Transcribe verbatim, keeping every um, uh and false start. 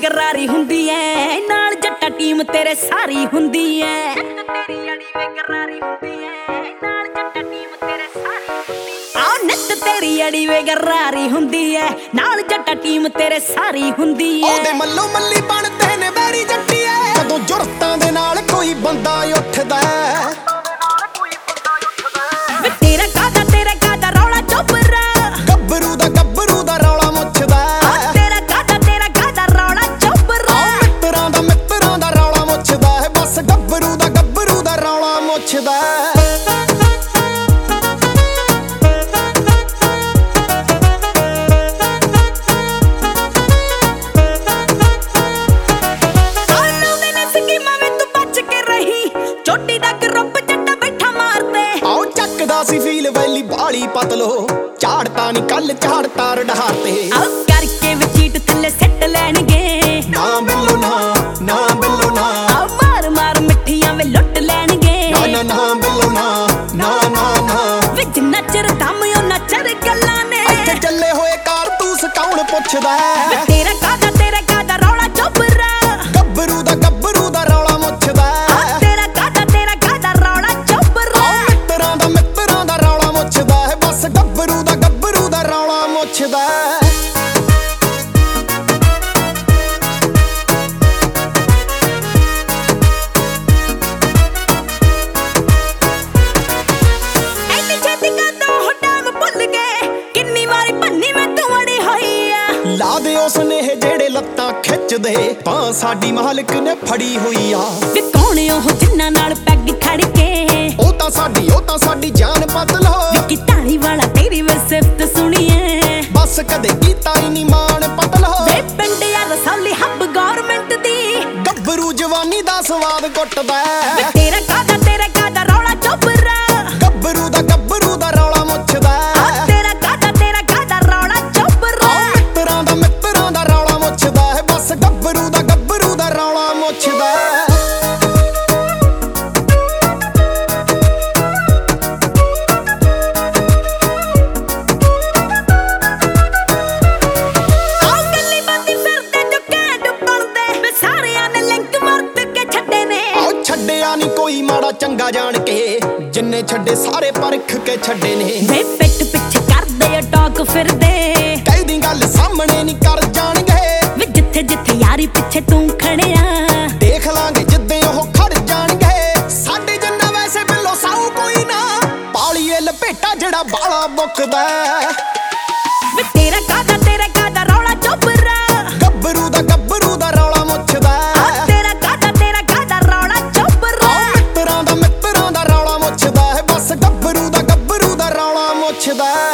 ਗਰਾਰੀ ਹੁੰਦੀ ਐ ਨਾਲ ਜੱਟਾ ਟੀਮ ਤੇਰੇ ਸਾਰੀ ਹੁੰਦੀ ਐ। ਤੇਰੀ ਅੜੀ ਵੇ ਗਰਾਰੀ ਹੁੰਦੀ ਐ ਨਾਲ ਜੱਟਾ ਟੀਮ ਤੇਰੇ ਸਾਰੀ ਹੁੰਦੀ ਐ। ਆ ਨਿੱਤ ਤੇਰੀ ਅੜੀ ਵੇ ਗਰਾਰੀ ਹੁੰਦੀ ਐ ਨਾਲ ਜੱਟਾ ਟੀਮ ਤੇਰੇ ਸਾਰੀ ਹੁੰਦੀ ਐ। ਉਹਦੇ ਮੱਲੋ ਮੱਲੀ ਬਣਦੇ ਨੇ ਬੈਰੀ ਜੱਟੀਏ ਜਦੋਂ ਜੁਰਤਾਂ ਦੇ ਨਾਲ ਕੋਈ ਬੰਦਾ ਉੱਠਦਾ। ਵੇ ਤੇਰਾ ਕਾਦਾ ਤੇਰਾ ਕਾਦਾ ਰੌਲਾ ਚੋਬਰਾ ਗੱਭਰੂ ਦਾ ਗੱਭਰੂ ਦਾ ਰੌਲਾ ਮੁੱਛਦਾ। ਤੇਰਾ ਕਾਦਾ ਤੇਰਾ ਕਾਦਾ ਰੌਲਾ ਚੋਬਰਾ ਮਿੱਤਰਾਂ ਦਾ ਮਿੱਤਰਾਂ ਦਾ ਰੌਲਾ ਮੁੱਛਦਾ ਹੈ ਬਸ ਗੱਭਰੂ ਦਾ ਗੱਭਰੂ ਦਾ ਰੌਲਾ ਮੁੱਛਦਾ। ਚੋਟੀ ਦਾ ਗਰੁੱਪ ਜੱਟਾ ਬੈਠਾ ਮਾਰਦੇ ਆਓ ਚੱਕਦਾ ਸੀ ਫੀਲ ਵੈਲੀ ਬਾਲੀ ਪਤਲੋ ਝਾੜਤਾ ਨੀ ਕੱਲ ਝਾੜਤਾ ਰਡਹਾਰ ਤੇ। ਆਓ ਕਰਕੇ ਵਚੀਟ ਥੱਲੇ ਸੱਟ ਲੈਣਗੇ ਨਾ ਬਿੱਲੋ ਨਾ ਨਾ ਬਿੱਲੋ ਨਾ ਆਓ ਮਾਰ ਮਾਰ ਮਿੱਠੀਆਂ ਵੇ ਲੁੱਟ ਲੈਣਗੇ ਨਾ ਨਾ ਨਾ ਬਿੱਲੋ ਨਾ ਨਾ ਨਾ ਨਾ ਵੇ ਜਿੰਨਾ ਚਿਰ ਦਮ ਉਹਨਾਂ ਚਿਰ ਗੱਲਾਂ ਨੇ ਇੱਥੇ ਚੱਲੇ ਹੋਏ ਕਾਰਤੂਸ ਕੌਣ ਪੁੱਛਦਾ। ਵੇ ਤੇਰਾ ਕਾਦਾ ਤੇਰਾ ਕਾਦਾ ਰੌਲਾ ਚੋਬਰਾ ਗੱਭਰੂ ਦਾ ਗੱਭਰੂ ਦਾ ਰੌਲਾ ਮੁੱਛਦਾ। ਤੇਰਾ ਕਾਦਾ ਤੇਰਾ ਕਾਦਾ ਰੌਲਾ ਚੋਬਰਾ ਮਿੱਤਰਾਂ ਦਾ ਮਿੱਤਰਾਂ ਦਾ ਰੌਲਾ ਮੁੱਛਦਾ ਹੈ ਬਸ ਗੱਭਰੂ ਦਾ ਗੱਭਰੂ ਦਾ ਰੌਲਾ ਮੁੱਛਦਾ। ਐਨੀ ਛੇਤੀ ਕਾਦਾ ਹੋ ਟਾਈਮ ਭੁੱਲ ਗਏ ਕਿੰਨੀ ਵਾਰੀ ਭੰਨੀ ਮੈਂ ਤੂੰ ਅੜੀ ਹੋਈ ਆ। ਲਾ ਦੇ ਉਸ ਨੇਹ ਜਿਹੜੇ ਲੱਤਾਂ ਖਿੱਚਦੇ ਤਾਂ ਸਾਡੀ ਮਾਲਕ ਨੇ ਫੜੀ ਹੋਈ ਆ। ਵੇ ਕੌਣ ਉਹ ਜਿੰਨਾਂ ਨਾਲ ਪੈਗ ਖੜ ਕੇ ਉਹ ਤਾਂ ਸਾਡੀ ਉਹ ਤਾਂ ਸਾਡੀ ਜਾਨ ਬਦਲੋ ਕਿ ਢਾਲੀ ਵਾਲਾ ਤੇਰੀ ਵੇ ਸਿਫਤ ਸੁਣੀਏ ਬਸ ਕਦੇ ਕੀਤਾ ਹੀ ਨਹੀਂ ਮਾਣ ਪਤਲੋ। ਵੇ ਪਿੰਡ ਯਾਰ ਰਸੌਲੀ ਹੱਬ ਗੌਰਮੈਂਟ ਦੀ ਗੱਭਰੂ ਜਵਾਨੀ ਦਾ ਸਵਾਦ ਕੁੱਟਦਾ। ਵੇ ਤੇਰਾ ਕਾਦਾ ਤੇਰਾ ਕਾਦਾ ਰੌਲਾ ਚੋਬਰਾ ਗੱਭਰੂ ਦਾ ਗੱਭਰੂ ਦਾ ਰੌਲਾ ਮੁੱਛਦਾ। ਤੇਰਾ ਕਾਦਾ ਤੇਰਾ ਕਾਦਾ ਰੌਲਾ ਚੋਬਰਾ ਮਿੱਤਰਾਂ ਦਾ ਮਿੱਤਰਾਂ ਦਾ ਰੌਲਾ ਮੁੱਛਦਾ ਹੈ ਬਸ ਗੱਭਰੂ ਦਾ ਗੱਭਰੂ ਦਾ ਰੌਲਾ ਮੁੱਛਦਾ। ਛੱਡਿਆ ਨੀ ਕੋਈ ਮਾੜਾ ਚੰਗਾ ਜਾਣ ਕੇ ਜਿੰਨੇ ਛੱਡੇ ਸਾਰੇ ਪਰਖ ਕੇ ਛੱਡੇ ਨੇ। ਵੇ ਪਿੱਠ ਪਿੱਛੇ ਕਰਦੇ ਟਾਕ ਫਿਰਦੇ ਕਹਿਦੀ ਗੱਲ ਸਾਹਮਣੇ ਨੀ ਕਰ ਜਾਣਗੇ ਵੇ ਜਿੱਥੇ ਜਿੱਥੇ ਯਾਰੀ ਪਿੱਛੇ ਤੂੰ ਖੜਿਆ ਦੇਖ ਲਾਂਗੇ ਜਿੱਦੇ ਉਹ ਖੜ ਜਾਣਗੇ। ਸਾਡੇ ਜਿੰਨਾ ਵੈਸੇ ਬਿੱਲੋ ਸਾਊ ਕੋਈ ਨਾ ਪਾਲੀਏ ਲਪੇਟਾ ਜਿਹੜਾ ਬਾਲਾ ਮੁੱਕਦਾ। ਵੇ ਤੇਰਾ ਕਾਦਾ ਤੇਰਾ ਕਾਦਾ ਰੌਲਾ ਚੋਬਰਾ ਗੱਭਰੂ ਦਾ ਗੱਭਰੂ ਦਾ ਰੌਲਾ ਮੁੱਛਦਾ। ਤੇਰਾ ਕਾਦਾ ਤੇਰਾ ਕਾਦਾ ਰੌਲਾ ਚੋਬਰਾ ਮਿੱਤਰਾਂ ਦਾ ਮਿੱਤਰਾਂ ਦਾ ਰੌਲਾ ਮੁੱਛਦਾ ਹੈ ਬਸ ਗੱਭਰੂ ਦਾ ਗੱਭਰੂ ਦਾ ਰੌਲਾ ਮੁੱਛਦਾ।